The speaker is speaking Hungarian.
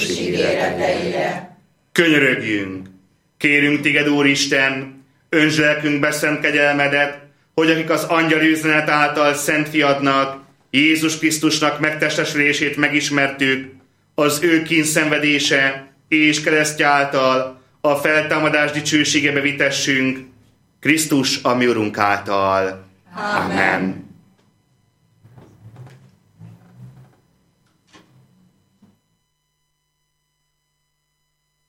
biztos ígéreteire. Könyörögjünk! Kérünk téged, Úristen, öntsd lelkünkbe szent kegyelmedet, hogy akik az angyali üzenet által Szent Fiadnak, Jézus Krisztusnak megtestesülését megismertük, az ő kínszenvedése és keresztje által a feltámadás dicsőségebe vitessünk, Krisztus a mi Urunk által. Amen.